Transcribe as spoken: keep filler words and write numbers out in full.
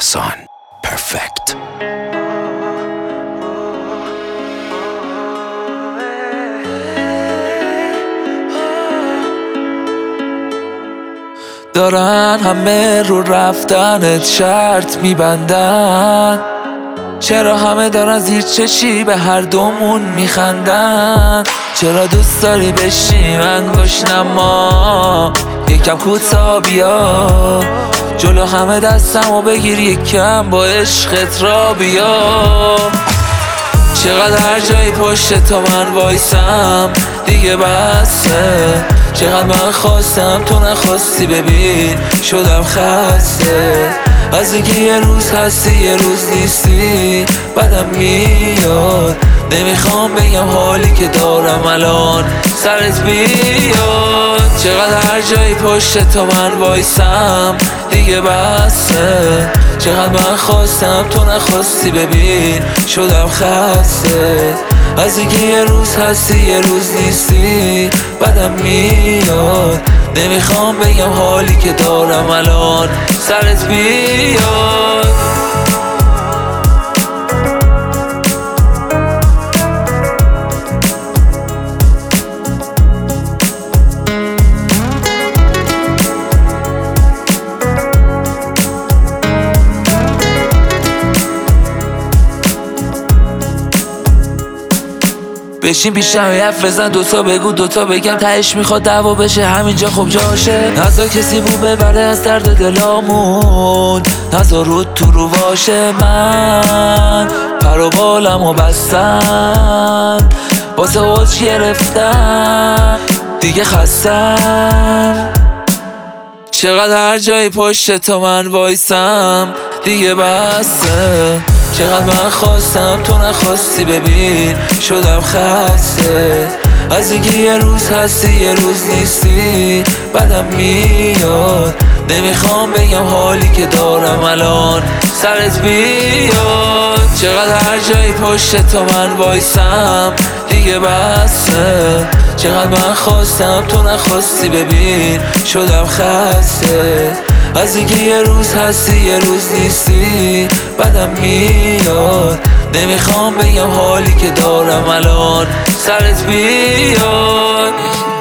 حسن پرفکت. دارن همه رو رفتنت شرط میبندن، چرا همه دارن زیر چشی به هر دومون میخندن؟ چرا دوست داری بشی من گشنما؟ یکم کوتا بیا جلو همه دستمو بگیر، یکم با عشقت را بیا. چقدر هر جایی پشت تو من وایسم دیگه بسه، چقدر من خواستم تو نخواستی، ببین شدم خسته از اینکه یه روز هستی یه روز نیستی. بدم میاد نمیخوام بگم حالی که دارم الان سرت بیاد. چقدر هر جایی پشت تو من وایسم دیگه بسه، چقدر من خواستم تو نخواستی، ببین شدم خسته از اینکه یه روز هستی یه روز نیستی. بدم میاد نمیخوام بگم حالی که دارم الان سرت بیاد. بشین پیشم یه حرف بزن، دوتا بگو دوتا بگم، تهش میخواد دعوا بشه همینجا خوب جاشه. نذار کسی بو ببره از درد دلامون، نذار رود تو رو باشه. من پر و بالمو بستم واسه اوج گرفتم دیگه خستم. چقدر هر جایی پشت تو من وایسم دیگه بسه، چقدر من خواستم تو نخواستی، ببین شدم خسته از اینکه یه روز هستی یه روز نیستی. بدم میاد نمیخوام بگم حالی که دارم الان سرت بیاد. چقدر هر جایی پشت تو من وایسم دیگه بسه، چقدر من خواستم تو نخواستی، ببین شدم خسته از اینکه یه روز هستی یه روز نیستی. بدم میاد نمیخوام بگم حالی که دارم الان سرت بیاد.